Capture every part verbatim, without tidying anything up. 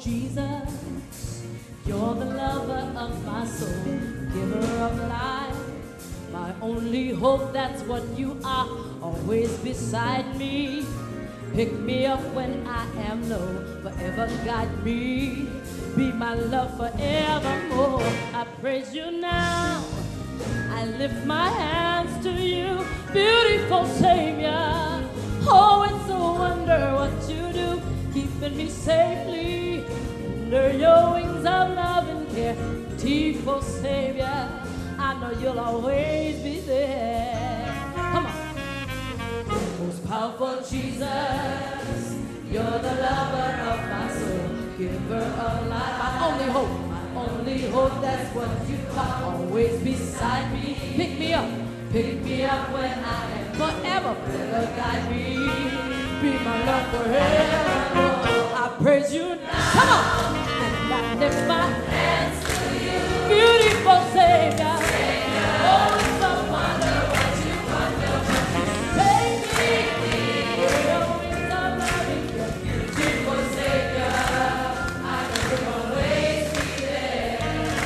Jesus, you're the lover of my soul, giver of life, my only hope, that's what you are, always beside me. Pick me up when I am low, forever guide me, be my love forevermore. I praise you now, I lift my hands to you, beautiful Savior. Oh, it's a wonder what you do, keeping me safely under your wings of love and care. Beautiful Savior, I know you'll always be there. Come on. Most powerful Jesus, you're the lover of my soul, giver of life, my only hope, my only hope, that's what you are, always beside me. Pick me up, pick me up when I am forever, forever guide me, be my love forever. I praise you now, come on, and I lift my hands to you, beautiful Savior. Oh, it's a wonder what you wonder, save me, your wings of loving, beautiful Savior. I know you'll always be there.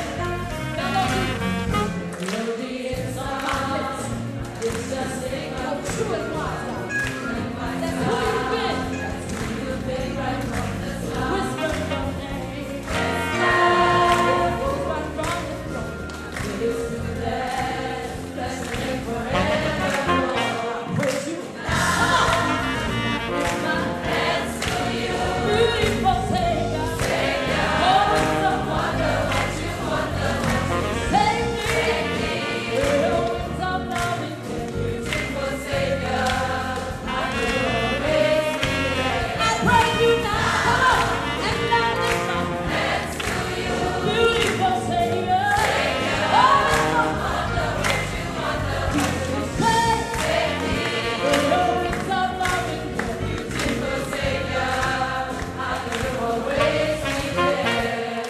Melody, melody is on my lips, it's just sing how true it was. That's who you've been, that's who you've been right from the start. Whisper your name, it goes right from the throne. Listen to that, bless your name forevermore. I praise you now, lift my hands to you, beautiful Savior. Oh, it's a wonder what you wonder, save me, your wings of loving, beautiful Savior. I will always be there. I praise you now, come on, and I lift my hands to you, beautiful Savior. Oh, it's a wonder what you wonder, beautiful Savior. Your wings of loving, beautiful Savior. I will always be there.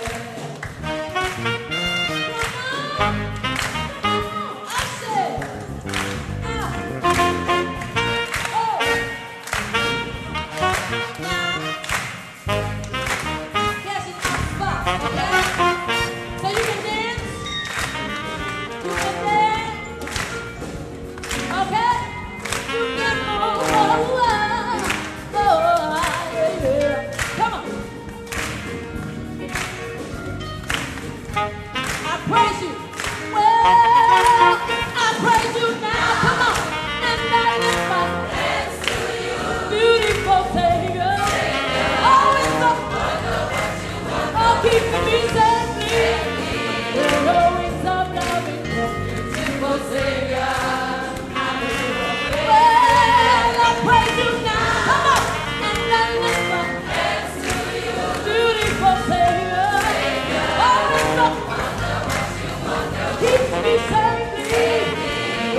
I said, ah, oh, guess it's my spot, okay? So you can dance, you can dance, okay? You can move, oh, oh, oh, yeah, yeah. Come on. I praise you. Well, I praise you now. Come on. And I lift my hands to you, beautiful Savior. Oh, it's a wonder what you wonder. Oh, keeping me safely. Your wings of loving, beautiful Savior. I will always. Well, I praise you now. Come on. And I lift my hands to you, beautiful Savior. Oh, it's a wonder what you wonder. Keep me safely.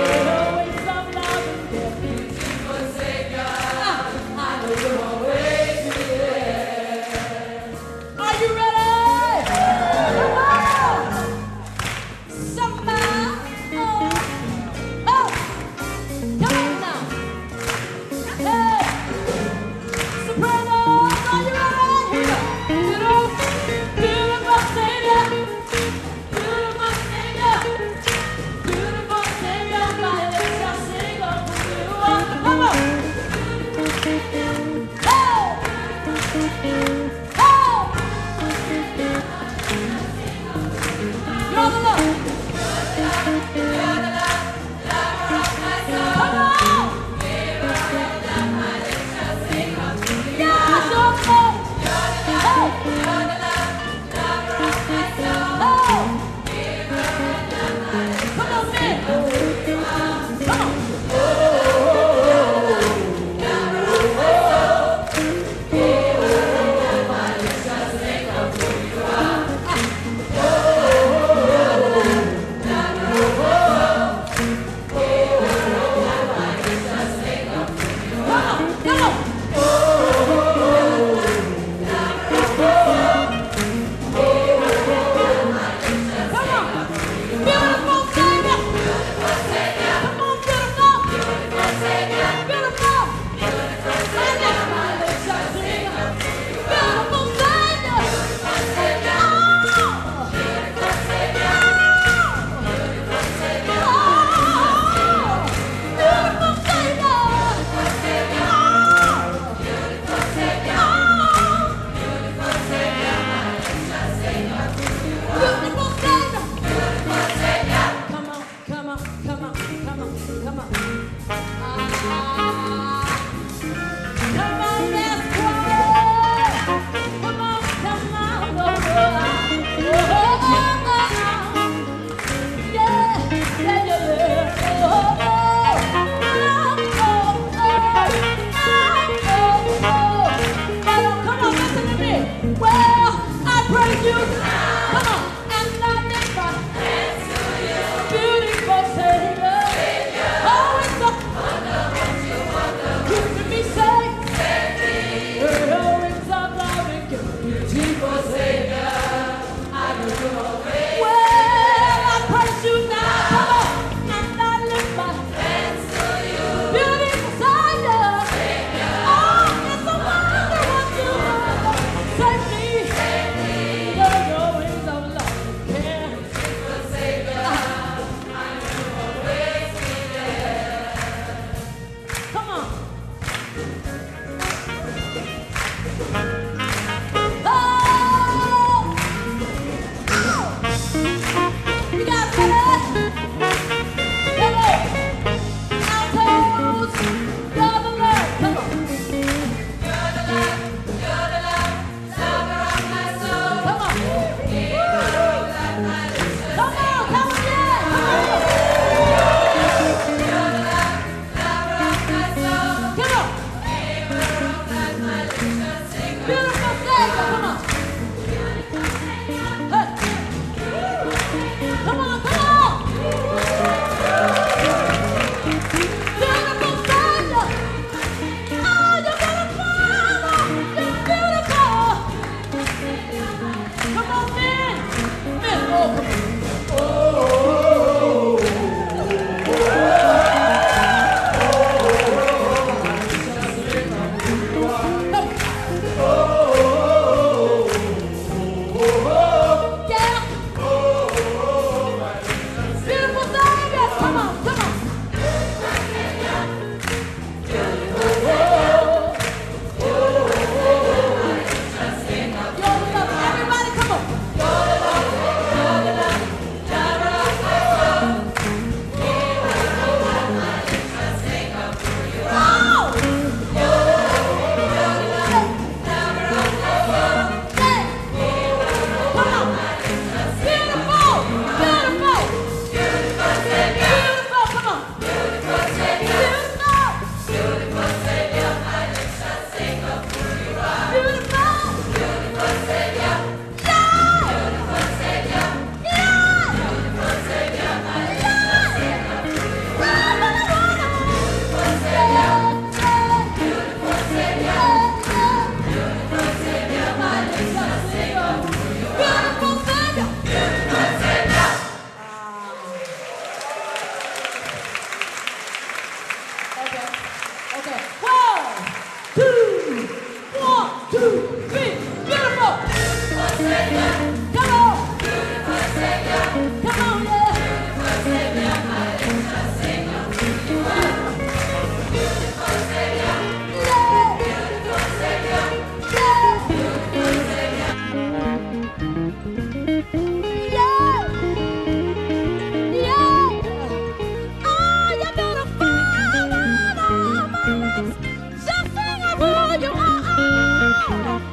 you are.